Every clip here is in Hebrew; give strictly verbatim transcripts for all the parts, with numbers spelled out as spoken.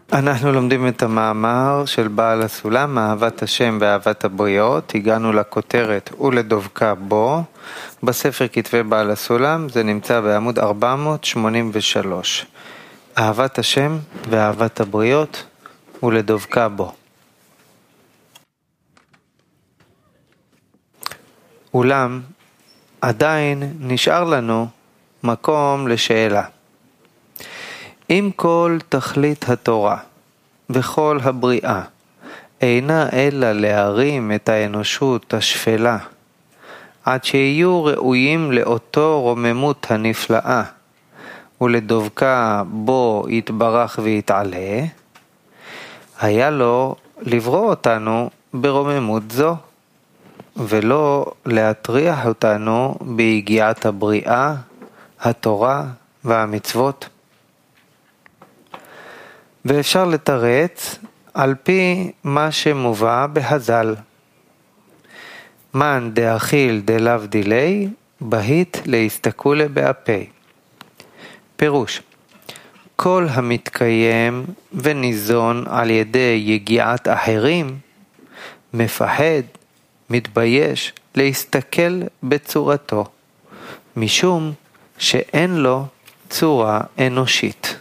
אנחנו לומדים את המאמר של בעל הסולם, אהבת השם ואהבת הבריות. הגענו לכותרת ולדבקה בו. בספר כתבי בעל הסולם זה נמצא בעמוד ארבע מאות שמונים ושלוש. אהבת השם ואהבת הבריות ולדבקה בו. אולם עדיין נשאר לנו מקום לשאלה. אם כל תכלית התורה וכל הבריאה אינה אלא להרים את האנושות השפלה עד שיהיו ראויים לאותו רוממות הנפלאה ולדבקה בו יתברך ויתעלה, היה לו לברוא אותנו ברוממות זו ולא להטריח אותנו בהגיעת הבריאה, התורה והמצוות. ואפשר לתרץ על פי מה שמובא בהזל. מן דאכיל דלאו דילי, בהית להסתכולה באפי. פירוש, כל המתקיים וניזון על ידי יגיעת אחרים, מפחד, מתבייש להסתכל בצורתו, משום שאין לו צורה אנושית.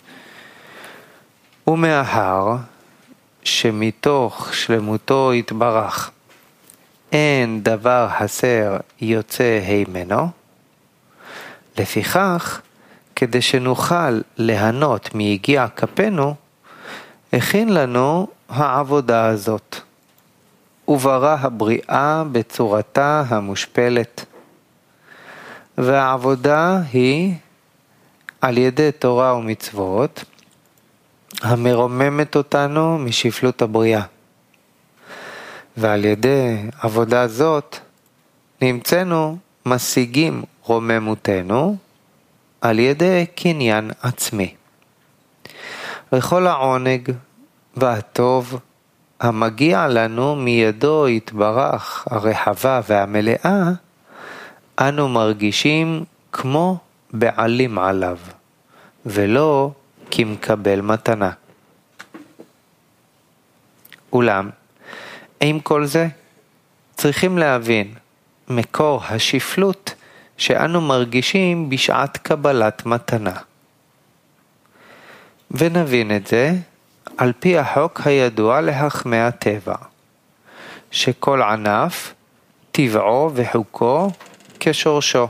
ומאחר שמתוך שלמותו יתברך אין דבר הסר יוצא הימנו, לפיכך כדי שנוכל ליהנות מיגיע כפינו, הכין לנו העבודה הזאת, וברא הבריאה בצורתה המושפלת. והעבודה היא על ידי תורה ומצוות, המרוממת אותנו משפלות הבריאה. ועל ידי עבודה זאת נמצאנו משיגים רוממותנו על ידי קניין עצמי. וכל העונג והטוב המגיע לנו מידו יתברך הרחבה והמלאה, אנו מרגישים כמו בעלים עליו, ולא כמקבל מתנה. אולם, עם כל זה, צריכים להבין מקור השפלות שאנו מרגישים בשעת קבלת מתנה. ונבין את זה על פי החוק הידוע להחמי הטבע, שכל ענף טבעו וחוקו כשורשו.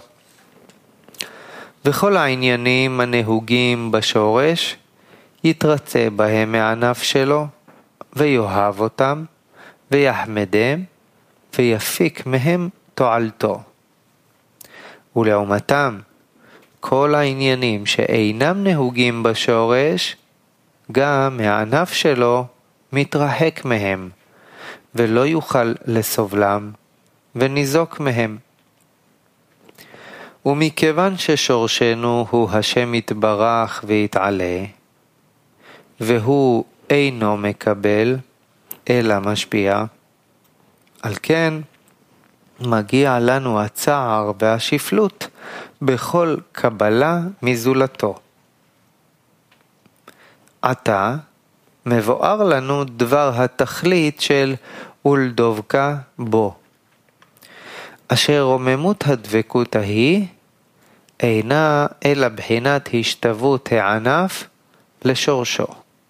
וכל העניינים הנהוגים בשורש יתרצה בהם מהענף שלו, ויאהב אותם, ויחמדם, ויפיק מהם תועלתו. ולעומתם, כל העניינים שאינם נהוגים בשורש, גם מהענף שלו מתרחק מהם, ולא יוכל לסובלם, וניזוק מהם. ומכיוון ששורשנו הוא השם יתברך ויתעלה, והוא אינו מקבל, אלא משפיע, על כן מגיע לנו הצער והשפלות בכל קבלה מזולתו. עתה מבואר לנו דבר התכלית של ולדבקה בו, אשר רוממות הדבקות ההיא אינה אלא בחינת השתוות הענף לשורשו.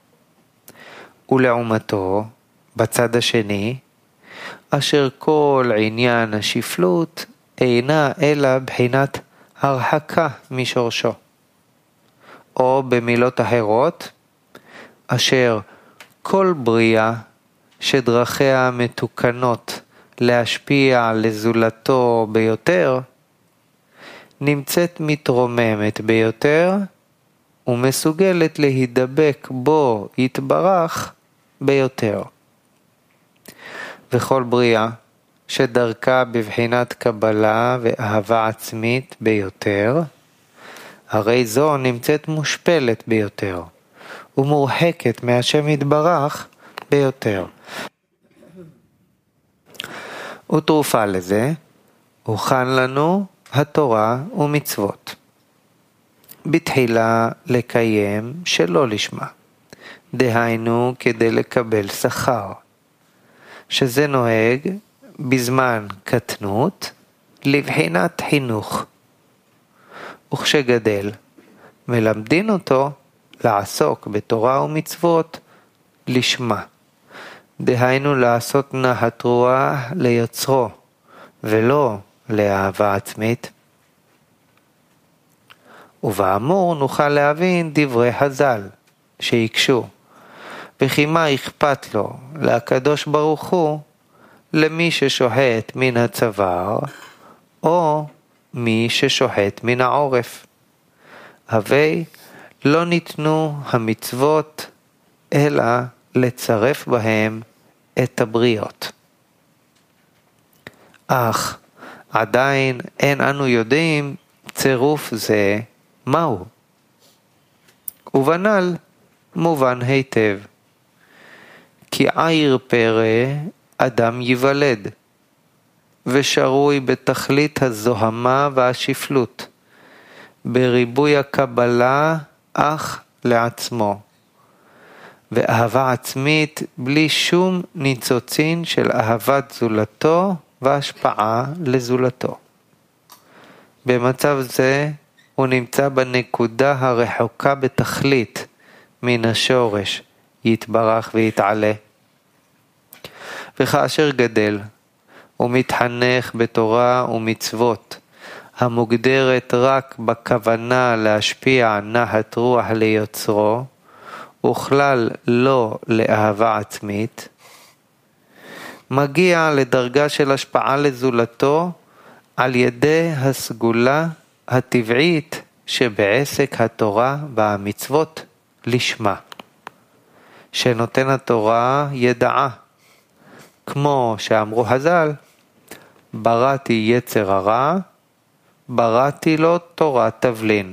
ולעומתו, בצד השני, אשר כל עניין השפלות אינה אלא בחינת הרחקה משורשו. או במילות אחרות, אשר כל בריאה שדרכיה מתוקנות להשפיע לזולתו ביותר, נמצאת מתרוממת ביותר, ומסוגלת להידבק בו יתברך ביותר. וכל בריאה שדרכה בבחינת קבלה ואהבה עצמית ביותר, הרי זו נמצאת מושפלת ביותר, ומורחקת מהשם יתברך ביותר. ותרופה לזה, הוכן לנו התורה ומצוות. בתחילה לקיים שלא לשמה, דהיינו כדי לקבל שכר, שזה נוהג בזמן קטנות לבחינת חינוך, וכשגדל מלמדין אותו לעסוק בתורה ומצוות לשמה, דהיינו לעשות נחת רוח ליוצרו ולא לאהבה עצמית. ובאמור נוכל להבין דברי חז"ל שיקשו, וכי מה אכפת לו לקדוש ברוך הוא למי ששוחט מן הצוואר או מי ששוחט מן העורף? הרי לא ניתנו המצוות אלא לצרף בהם את הבריות. אך עדיין אין אנו יודעים צירוף זה מהו. ובנ"ל מובן היטב, כי עיר פרא אדם ייוולד, ושרוי בתכלית הזוהמה והשפלות, בריבוי הקבלה אך לעצמו, ואהבה עצמית בלי שום ניצוצין של אהבת זולתו והשפעה לזולתו. במצב זה הוא נמצא בנקודה הרחוקה בתכלית מן השורש יתברך ויתעלה. וכאשר גדל ומתחנך בתורה ומצוות המוגדרת רק בכוונה להשפיע נחת רוח ליוצרו וכלל לא לאהבה עצמית, מגיע לדרגה של השפעה לזולתו על ידי הסגולה הטבעית שבעסק התורה והמצוות לשמה, שנותן התורה ידעה, כמו שאמרו חז"ל, בראתי יצר הרע, בראתי לו תורת תבלין.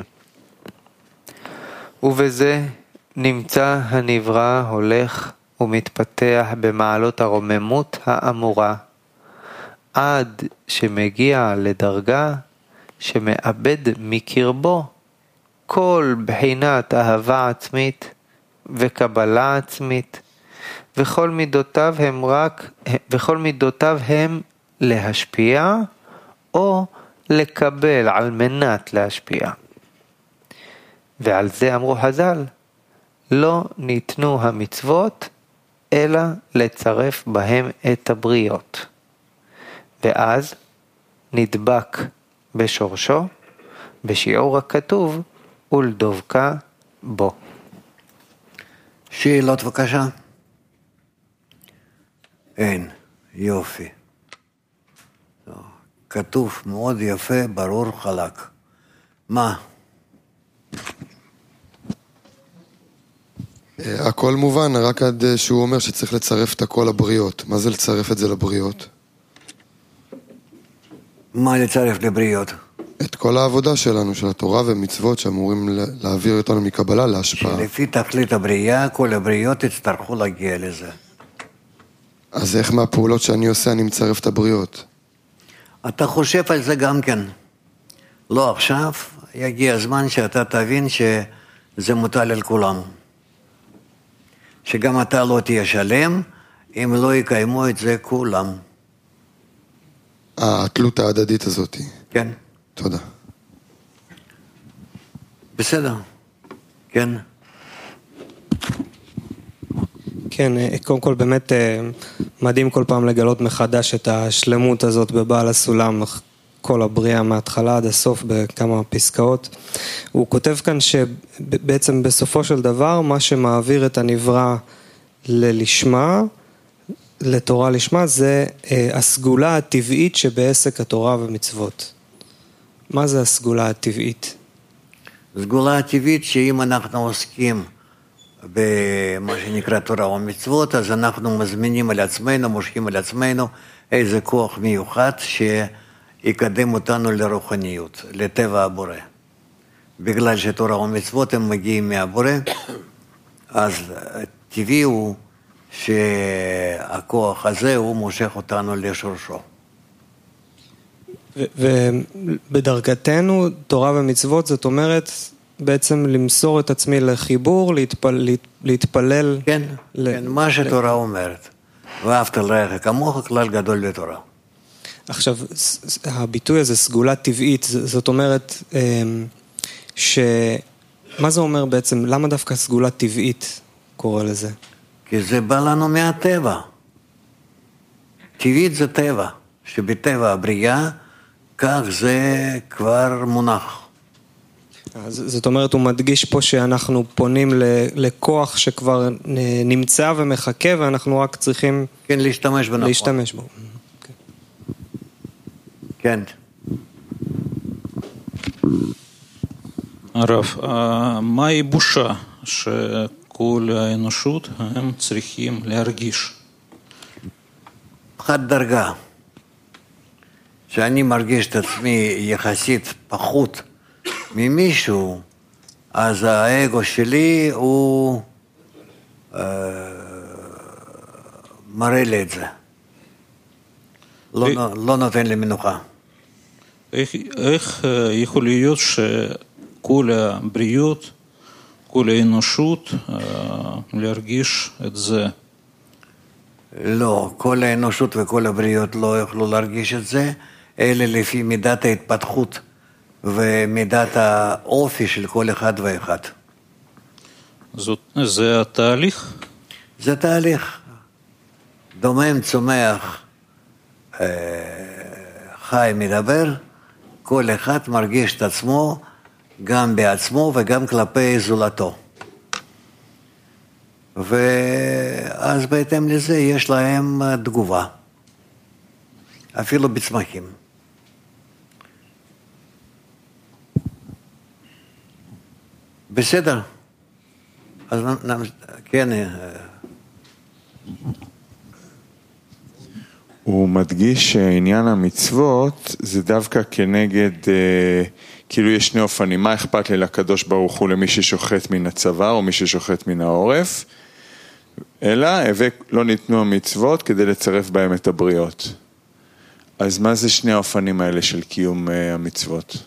ובזה נמצא הנברא הולך ומתפתח במעלות הרוממות האמורה, עד שמגיע לדרגה שמאבד מקרבו כל בחינת אהבה עצמית וקבלה עצמית, וכל מידותיו הם רק וכל מידותיו הם להשפיע או לקבל על מנת להשפיע. ועל זה אמרו חז"ל, לא ניתנו המצוות אלא לצרף בהם את הבריות, ואז נדבק בשורשו בשיעור הכתוב ולדבקה בו. שאלות בבקשה. אין, יופי. כתוב מאוד יפה, ברור, חלק. מה? הכל מובן, רק עד שהוא אומר שצריך לצרף את הכל לבריות. מה זה לצרף את זה לבריות? מה לצרף לבריות? את כל העבודה שלנו, של התורה ומצוות שאמורים להעביר אותנו מקבלה להשפעה. שלפי תכלית הבריאה, כל הבריות יצטרכו להגיע לזה. אז איך מהפעולות שאני עושה אני מצרף את הבריות? אתה חושב על זה גם כן. לא עכשיו, יגיע הזמן שאתה תבין שזה מוטל על כולם. שגם אתה לא תהיה שלם, אם לא יקיימו את זה כולם. התלות ההדדית הזאת. כן. תודה. בסדר. כן. כן, קודם כל באמת מדהים כל פעם לגלות מחדש את השלמות הזאת בבעל הסולם, כל הבריאה מההתחלה עד הסוף בכמה פסקאות. הוא כותב כאן שבעצם בסופו של דבר מה שמעביר את הנברא ללשמה, לתורה לשמה, זה הסגולה הטבעית שבעסק התורה ומצוות. מה זה הסגולה הטבעית? הסגולה הטבעית שאם אנחנו עוסקים במה שנקרא תורה ומצוות, אז אנחנו מזמינים על עצמנו, מושכים על עצמנו איזה כוח מיוחד שיקדם אותנו לרוחניות, לטבע הבורא. בגלל שתורה ומצוות הם מגיעים מהבורא, אז טבעי הוא שהכוח הזה הוא מושך אותנו לשורשו. ובדרגתנו תורה ומצוות זאת אומרת בעצם למסור את עצמי לחיבור, להתפל, להתפלל. כן, ל... כן, מה שתורה אומרת. ואהבת לרעך כמוך, כלל גדול בתורה. עכשיו, הביטוי הזה, סגולה טבעית, זאת אומרת, ש... מה זה אומר בעצם? למה דווקא סגולה טבעית קורא לזה? כי זה בא לנו מהטבע. טבעית זה טבע, שבטבע הבריאה, כך זה כבר מונח. זאת אומרת, הוא מדגיש פה שאנחנו פונים לכוח שכבר נמצא ומחכה, ואנחנו רק צריכים... כן, להשתמש בנכון. להשתמש בו. כן. הרב, מהי בושה שכל האנושות הם צריכים להרגיש? חד דרגה. שאני מרגיש את עצמי יחסית פחות ממישהו, אז האגו שלי הוא אה, מראה לי את זה. לא, לא נותן לי מנוחה. איך, איך יכול להיות שכל הבריאות, כל האנושות להרגיש את זה? לא, כל האנושות וכל הבריאות לא יוכלו להרגיש את זה, אלא לפי מידת ההתפתחות ומידת האופי של כל אחד ואחד. זאת, זה התהליך? זה תהליך. דומם, צומח, חי, מדבר, כל אחד מרגיש את עצמו גם בעצמו וגם כלפי זולתו. ואז בהתאם לזה יש להם תגובה, אפילו בצמחים. בסדר. אז כן. הוא מדגיש שעניין המצוות זה דווקא כנגד, כאילו יש שני אופנים, מה אכפת לי לקדוש ברוך הוא למי ששוחט מן הצוואר או מי ששוחט מן העורף, אלא לא ניתנו המצוות כדי לצרף בהם את הבריות. אז מה זה שני האופנים האלה של קיום המצוות?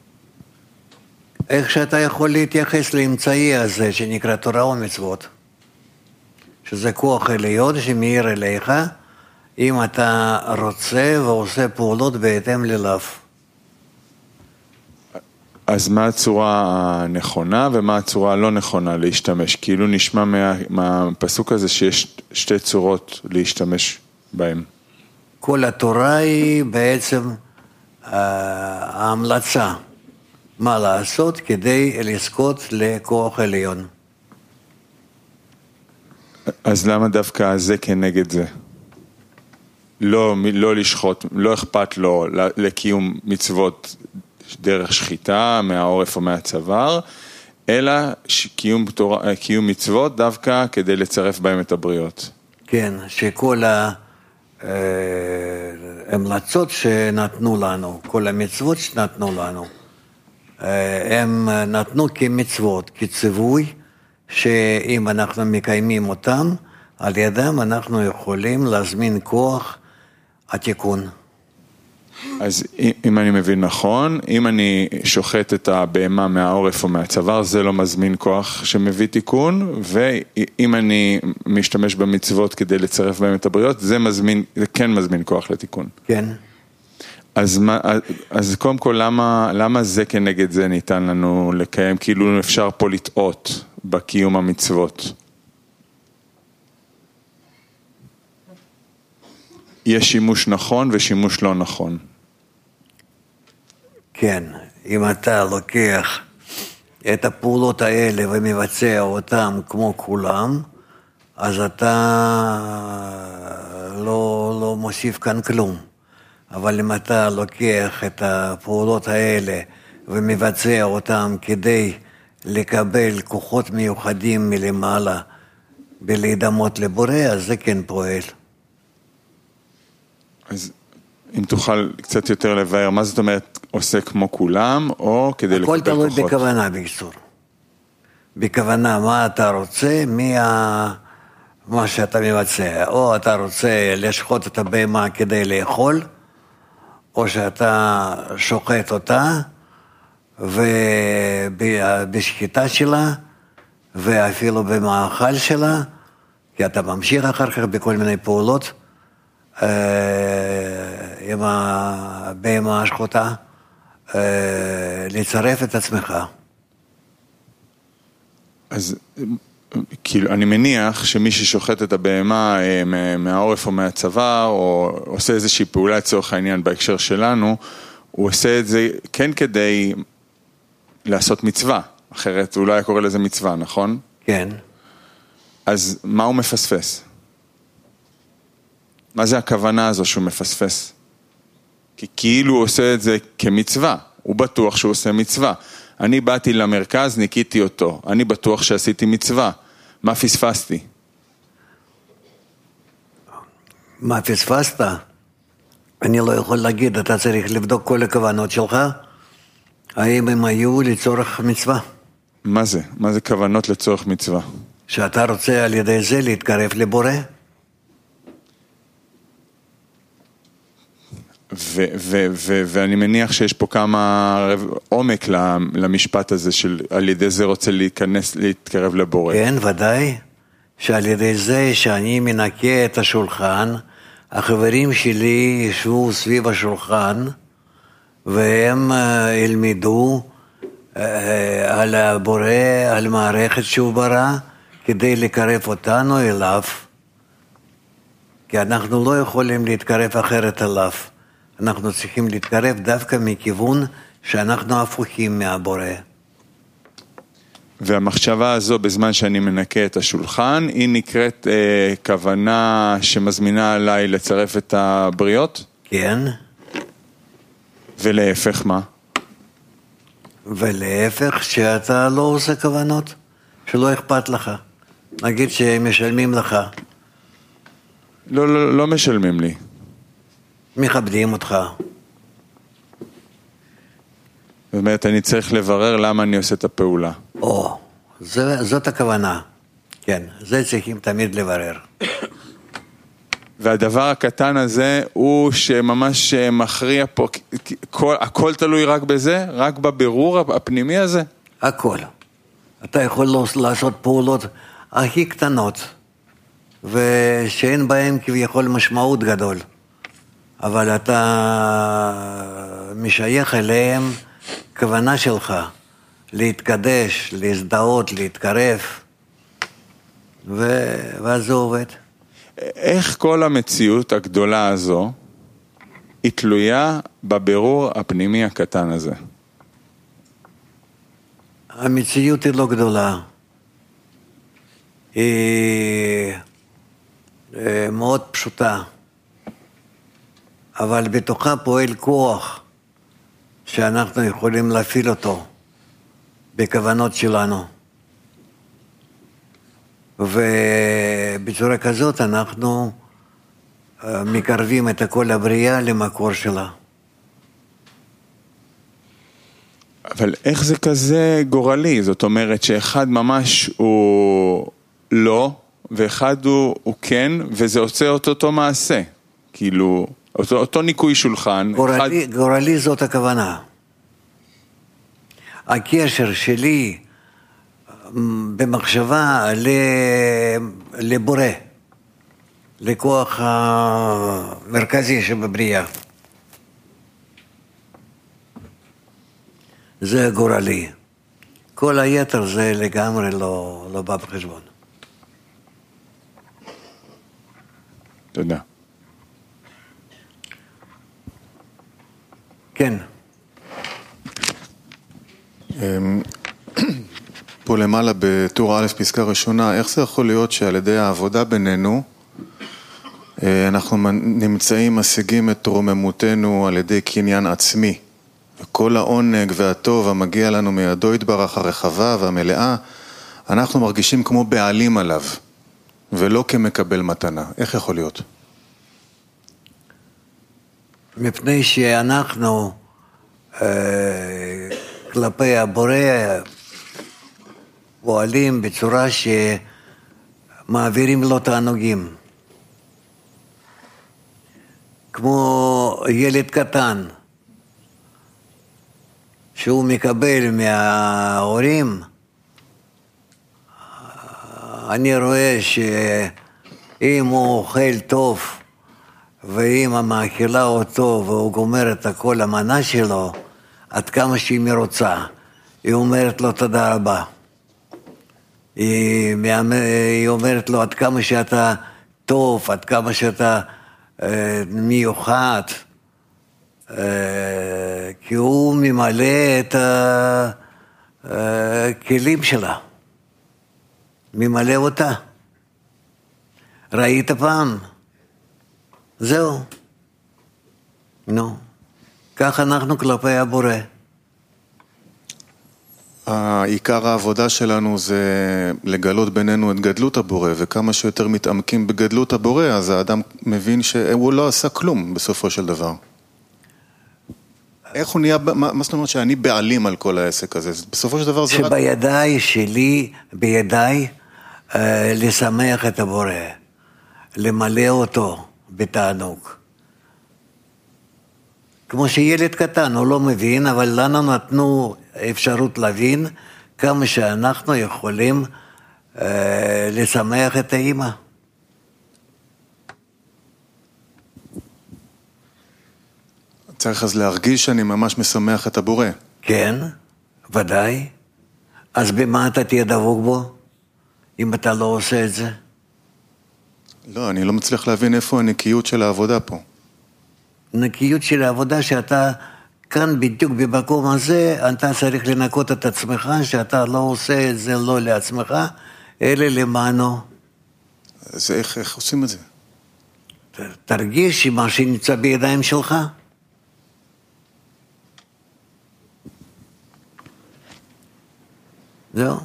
איך שאתה יכול להתייחס לאמצעי הזה שנקרא תורה ומצוות, שזה כוח עליון שמאיר אליך, אם אתה רוצה ועושה פעולות בהתאם ללאו. אז מה הצורה הנכונה ומה הצורה הלא נכונה להשתמש? כאילו נשמע מה, מהפסוק הזה שיש שתי צורות להשתמש בהם. כל התורה היא בעצם ההמלצה. מה לעשות כדי לזכות לכוח עליון. אז למה דווקא זה כנגד זה? לא, לא לשחוט, לא אכפת לו לקיום מצוות דרך שחיטה מהעורף או מהצוואר, אלא קיום, קיום מצוות דווקא כדי לצרף בהם את הבריות. כן, שכל ההמלצות שנתנו לנו, כל המצוות שנתנו לנו, הם נתנו כמצוות, כציווי, שאם אנחנו מקיימים אותם, על ידם אנחנו יכולים להזמין כוח התיקון. אז אם אני מבין נכון, אם אני שוחט את הבהמה מהעורף או מהצוואר, זה לא מזמין כוח שמביא תיקון, ואם אני משתמש במצוות כדי לצרף בהם את הבריות, זה מזמין, זה כן מזמין כוח לתיקון. כן. אז, מה, אז קודם כל, למה, למה זה כנגד זה ניתן לנו לקיים? כאילו אפשר פה לטעות בקיום המצוות. יש שימוש נכון ושימוש לא נכון. כן, אם אתה לוקח את הפעולות האלה ומבצע אותם כמו כולם, אז אתה לא, לא מוסיף כאן כלום. אבל אם אתה לוקח את הפעולות האלה ומבצע אותם כדי לקבל כוחות מיוחדים מלמעלה בלהידמות לבורא, אז זה כן פועל. אז אם תוכל קצת יותר לבאר, מה זאת אומרת עושה כמו כולם, או כדי לקבל כוחות? הכל תלוי בכוונה בקיצור. בכוונה מה אתה רוצה, מה, מה שאתה מבצע. או אתה רוצה לשחוט את הבהמה כדי לאכול, או שאתה שוחט אותה ובשחיטה שלה, ואפילו במאכל שלה, כי אתה ממשיך אחר כך בכל מיני פעולות, עם הבהמה השחוטה, לצרף את עצמך. אז כאילו, אני מניח שמי ששוחט את הבהמה מהעורף או מהצבא, או עושה איזושהי פעולה לצורך העניין בהקשר שלנו, הוא עושה את זה כן כדי לעשות מצווה, אחרת הוא לא היה קורא לזה מצווה, נכון? כן. אז מה הוא מפספס? מה זה הכוונה הזו שהוא מפספס? כי כאילו הוא עושה את זה כמצווה, הוא בטוח שהוא עושה מצווה. אני באתי למרכז, ניקיתי אותו, אני בטוח שעשיתי מצווה. מה פספסתי? מה פספסת? אני לא יכול להגיד, אתה צריך לבדוק כל הכוונות שלך, האם הם היו לצורך מצווה. מה זה? מה זה כוונות לצורך מצווה? שאתה רוצה על ידי זה להתקרב לבורא? ו- ו- ו- ואני מניח שיש פה כמה עומק למשפט הזה של על ידי זה רוצה להיכנס, להתקרב לבורא. כן, ודאי, שעל ידי זה שאני מנקה את השולחן, החברים שלי ישבו סביב השולחן, והם ילמדו על הבורא, על מערכת שהוא ברא, כדי לקרב אותנו אליו, כי אנחנו לא יכולים להתקרב אחרת אליו. אנחנו צריכים להתקרב דווקא מכיוון שאנחנו הפוכים מהבורא. והמחשבה הזו בזמן שאני מנקה את השולחן, היא נקראת אה, כוונה שמזמינה עליי לצרף את הבריות? כן. ולהפך מה? ולהפך שאתה לא עושה כוונות, שלא אכפת לך. נגיד שהם משלמים לך. לא, לא, לא משלמים לי. מכבדים אותך. זאת אומרת, אני צריך לברר למה אני עושה את הפעולה. או, זה, זאת הכוונה. כן, זה צריכים תמיד לברר. והדבר הקטן הזה הוא שממש מכריע פה, כל, הכל תלוי רק בזה? רק בבירור הפנימי הזה? הכל. אתה יכול לעשות פעולות הכי קטנות, ושאין בהן כביכול משמעות גדול. אבל אתה משייך אליהם כוונה שלך, להתקדש, להזדהות, להתקרב, ו... ואז זה עובד. איך כל המציאות הגדולה הזו היא תלויה בבירור הפנימי הקטן הזה? המציאות היא לא גדולה. היא מאוד פשוטה. אבל בתוכה פועל כוח שאנחנו יכולים להפעיל אותו בכוונות שלנו. ובצורה כזאת אנחנו מקרבים את כל הבריאה למקור שלה. אבל איך זה כזה גורלי? זאת אומרת שאחד ממש הוא לא, ואחד הוא, הוא כן, וזה עושה אותו אותו מעשה. כאילו, אותו, אותו ניקוי שולחן. גורלי, אחד... גורלי זאת הכוונה. הקשר שלי במחשבה לבורא, לכוח המרכזי שבבריאה. זה גורלי. כל היתר זה לגמרי לא, לא בא בחשבון. תודה. כן. פה למעלה בטור א' פסקה ראשונה, איך זה יכול להיות שעל ידי העבודה בינינו אנחנו נמצאים, משיגים את רוממותנו על ידי קניין עצמי, וכל העונג והטוב המגיע לנו מידו יתברך הרחבה והמלאה, אנחנו מרגישים כמו בעלים עליו, ולא כמקבל מתנה. איך יכול להיות? מפני שאנחנו אה, כלפי הבורא פועלים בצורה שמעבירים לו תענוגים. כמו ילד קטן שהוא מקבל מההורים, אני רואה שאם הוא אוכל טוב, ואמא מאכילה אותו והוא גומר את הכל המנה שלו, עד כמה שהיא מרוצה, היא אומרת לו תודה רבה. היא, היא אומרת לו עד כמה שאתה טוב, עד כמה שאתה אה, מיוחד, אה, כי הוא ממלא את הכלים שלה, ממלא אותה. ראית פעם? זהו. נו. כך אנחנו כלפי הבורא. העיקר העבודה שלנו זה לגלות בינינו את גדלות הבורא, וכמה שיותר מתעמקים בגדלות הבורא, אז האדם מבין שהוא לא עשה כלום בסופו של דבר. איך הוא נהיה, מה, מה זאת אומרת שאני בעלים על כל העסק הזה? בסופו של דבר זה רק... שבידיי שלי, בידיי, אה, לשמח את הבורא, למלא אותו בתענוג. כמו שילד קטן, הוא לא מבין, אבל לנו נתנו אפשרות להבין כמה שאנחנו יכולים אה, לשמח את האמא. צריך אז להרגיש שאני ממש משמח את הבורא. כן, ודאי. אז במה אתה תהיה דבוק בו, אם אתה לא עושה את זה? לא, אני לא מצליח להבין איפה הנקיות של העבודה פה. נקיות של העבודה שאתה כאן בדיוק במקום הזה, אתה צריך לנקות את עצמך, שאתה לא עושה את זה לא לעצמך, אלא למענו. אז איך, איך עושים את זה? תרגיש מה שנמצא בידיים שלך. זהו.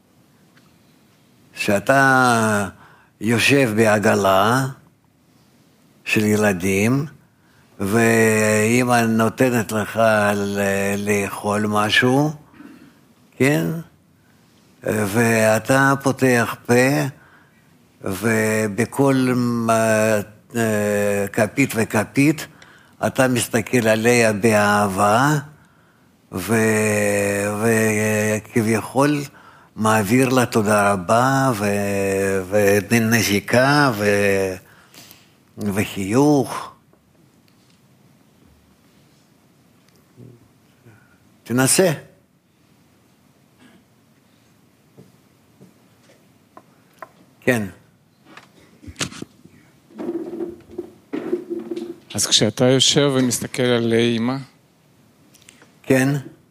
שאתה יושב בעגלה של ילדים, ואמא נותנת לך לאכול משהו, כן? ואתה פותח פה, ובכל כפית וכפית אתה מסתכל עליה באהבה, וכביכול מעביר לה תודה רבה, ונשיקה, וחיוך. תנסה. כן. אז כשאתה יושב ומסתכל על אמא, כן.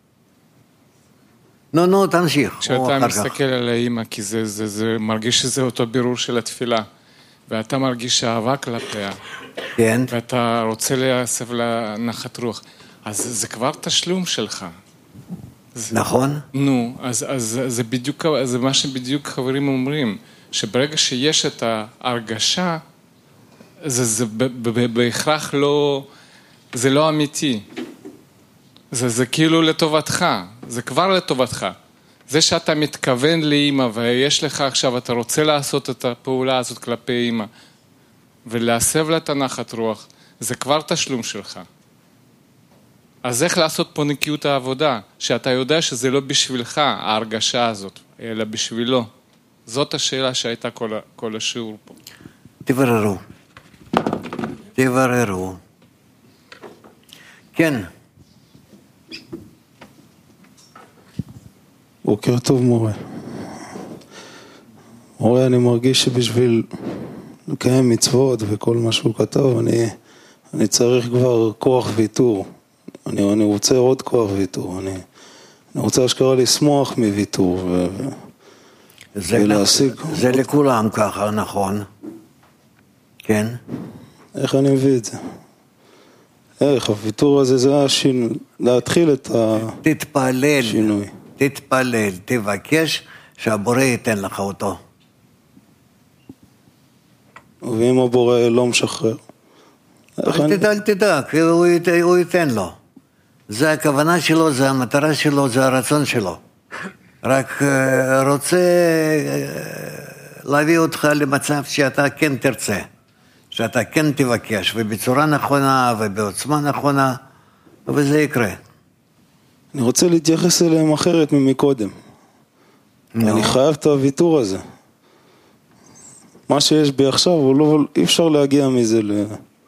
נו, נו, תמשיך. כשאתה מסתכל על האמא, כי זה, זה, זה מרגיש שזה אותו בירור של התפילה, ואתה מרגיש אהבה כלפיה, כן. ואתה רוצה להסב לנחת רוח, אז זה כבר תשלום שלך. נכון. נו, אז, אז זה בדיוק, זה מה שבדיוק חברים אומרים, שברגע שיש את ההרגשה, זה, זה בהכרח לא, זה לא אמיתי. זה, זה כאילו לטובתך, זה כבר לטובתך. זה שאתה מתכוון לאמא, ויש לך עכשיו, אתה רוצה לעשות את הפעולה הזאת כלפי אמא, ולהסב לה את הנחת רוח, זה כבר תשלום שלך. אז איך לעשות פה נקיות העבודה? שאתה יודע שזה לא בשבילך, ההרגשה הזאת, אלא בשבילו. זאת השאלה שהייתה כל, כל השיעור פה. תבררו. תבררו. כן. בוקר טוב מורה. מורה, אני מרגיש שבשביל לקיים מצוות וכל מה שהוא כתב, אני, אני צריך כבר כוח ויתור. אני, אני רוצה עוד כוח ויתור. אני, אני רוצה אשכרה לשמוח מוויתור ו, זה ולהשיג. זה עוד... לכולם ככה, נכון. כן. איך אני מביא את זה? איך הוויתור הזה זה השינוי, להתחיל את תתפלל, השינוי. תתפלל, תבקש שהבורא ייתן לך אותו. ואם הבורא לא משחרר? אל תדע, אל תדע, כי הוא, הוא ייתן לו. זה הכוונה שלו, זה המטרה שלו, זה הרצון שלו. רק רוצה להביא אותך למצב שאתה כן תרצה, שאתה כן תבקש, ובצורה נכונה ובעוצמה נכונה, וזה יקרה. אני רוצה להתייחס אליהם אחרת ממקודם. אני חייב את הוויתור הזה. מה שיש בי עכשיו, הוא לא, אי אפשר להגיע מזה ל...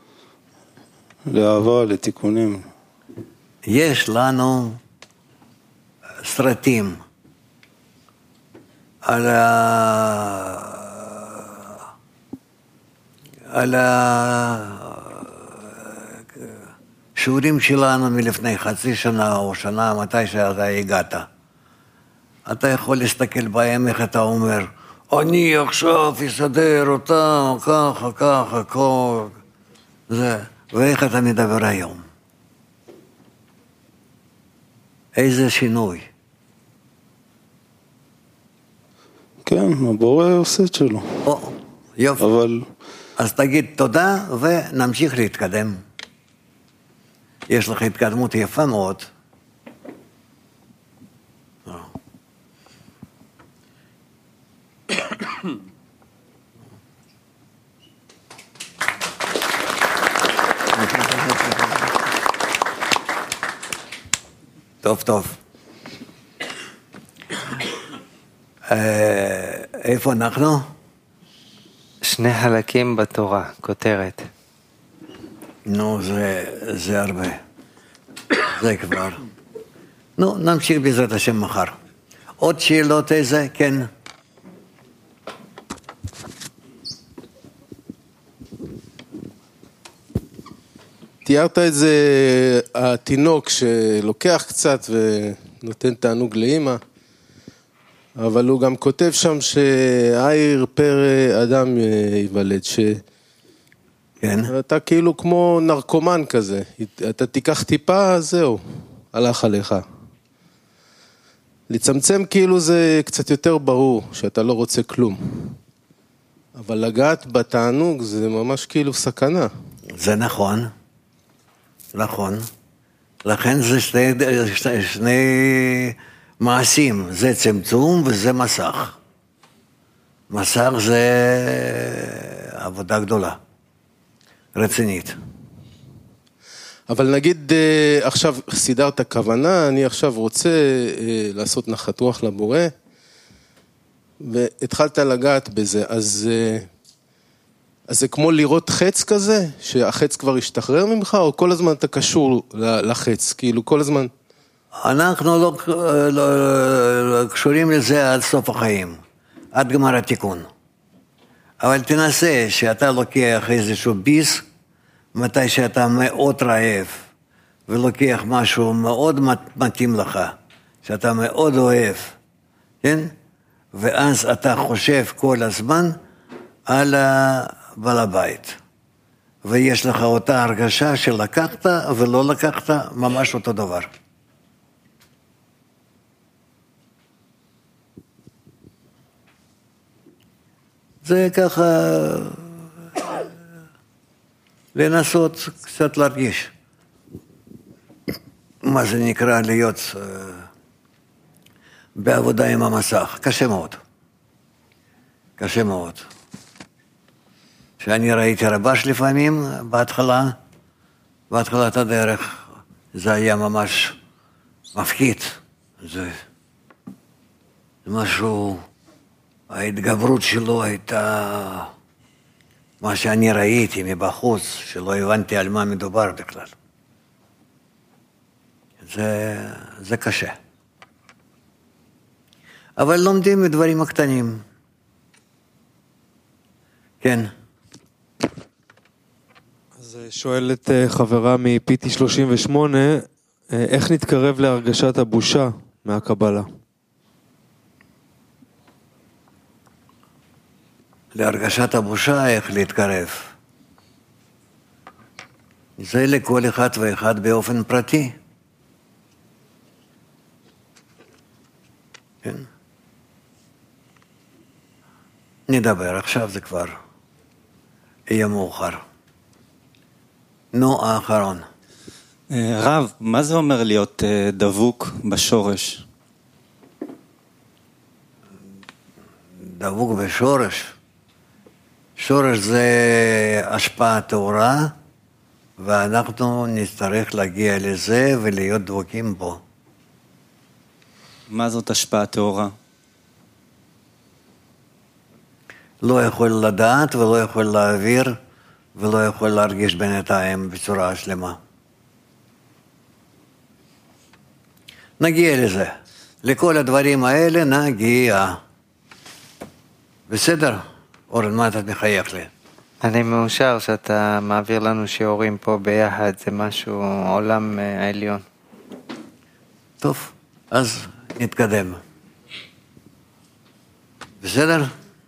לאהבה, לתיקונים. יש לנו סרטים על ה... על השיעורים שלנו מלפני חצי שנה או שנה, מתי שאתה הגעת. אתה יכול להסתכל בהם איך אתה אומר, אני עכשיו אסדר אותם, ככה, ככה, כל... זה... ואיך אתה מדבר היום? איזה שינוי? כן, הבורא עושה את שלו. או, יופי. אבל... אז תגיד תודה ונמשיך להתקדם. יש לך התקדמות יפה מאוד. טוב, טוב. איפה אנחנו? שני חלקים בתורה, כותרת. נו, זה, זה הרבה. זה כבר. נו, נמשיך בעזרת השם מחר. עוד שאלות איזה? כן. תיארת את זה, התינוק שלוקח קצת ונותן תענוג לאמא, אבל הוא גם כותב שם שהעיר פר אדם ייוולד, ש... כן. אתה כאילו כמו נרקומן כזה, אתה תיקח טיפה, זהו, הלך עליך. לצמצם כאילו זה קצת יותר ברור, שאתה לא רוצה כלום. אבל לגעת בתענוג זה ממש כאילו סכנה. זה נכון. נכון. לכן זה שני, שני מעשים, זה צמצום וזה מסך. מסך זה עבודה גדולה, רצינית. אבל נגיד עכשיו סידרת כוונה, אני עכשיו רוצה לעשות נחת רוח לבורא, והתחלת לגעת בזה, אז... אז זה כמו לראות חץ כזה, שהחץ כבר ישתחרר ממך, או כל הזמן אתה קשור לחץ, כאילו כל הזמן? אנחנו לא, לא, לא קשורים לזה עד סוף החיים, עד גמר התיקון. אבל תנסה שאתה לוקח איזשהו ביס, מתי שאתה מאוד רעב, ולוקח משהו מאוד מתאים לך, שאתה מאוד אוהב, כן? ואז אתה חושב כל הזמן על ה... בעל הבית, ויש לך אותה הרגשה שלקחת ולא לקחת, ממש אותו דבר. זה ככה לנסות קצת להרגיש מה זה נקרא להיות בעבודה עם המסך. קשה מאוד, קשה מאוד. שאני ראיתי רבש לפעמים, בהתחלה, בהתחלת הדרך, זה היה ממש מפחיד. זה, זה משהו, ההתגברות שלו הייתה מה שאני ראיתי מבחוץ, שלא הבנתי על מה מדובר בכלל. זה, זה קשה. אבל לומדים מדברים הקטנים. כן. אז שואלת חברה מ-פי טי שלושים ושמונה, איך נתקרב להרגשת הבושה מהקבלה? להרגשת הבושה, איך להתקרב? זה לכל אחד ואחד באופן פרטי. כן? נדבר, עכשיו זה כבר יהיה מאוחר. נו, האחרון. רב, מה זה אומר להיות דבוק בשורש? דבוק בשורש. שורש זה השפעה טהורה, ואנחנו נצטרך להגיע לזה ולהיות דבוקים בו. מה זאת השפעה טהורה? לא יכול לדעת ולא יכול להעביר ולא יכול להרגיש בינתיים בצורה שלמה. נגיע לזה. לכל הדברים האלה נגיע. בסדר? אורן, מה אתה מחייך לי? אני מאושר שאתה מעביר לנו שיעורים פה ביחד, זה משהו, עולם העליון. טוב, אז נתקדם. בסדר?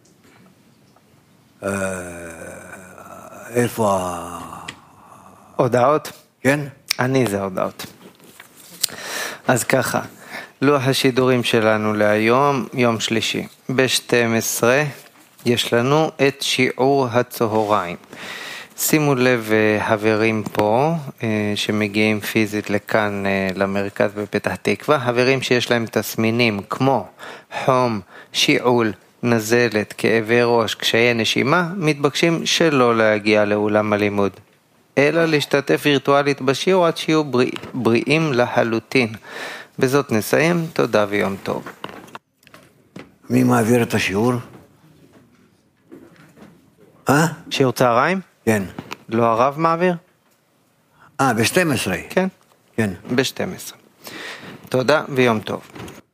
איפה ה... הודעות? כן? אני זה הודעות. אז ככה, לוח השידורים שלנו להיום, יום שלישי. ב-שתים עשרה יש לנו את שיעור הצהריים. שימו לב חברים פה שמגיעים פיזית לכאן למרכז בפתח תקווה, חברים שיש להם תסמינים כמו חום, שיעול, נזלת, כאבי ראש, קשיי נשימה, מתבקשים שלא להגיע לאולם הלימוד, אלא להשתתף וירטואלית בשיעור עד שיהיו בריא, בריאים לחלוטין. בזאת נסיים, תודה ויום טוב. מי מעביר את השיעור? אה? שיעור צהריים? כן. לא הרב מעביר? אה, ב-שתים עשרה? כן. כן. ב-שתים עשרה. תודה ויום טוב.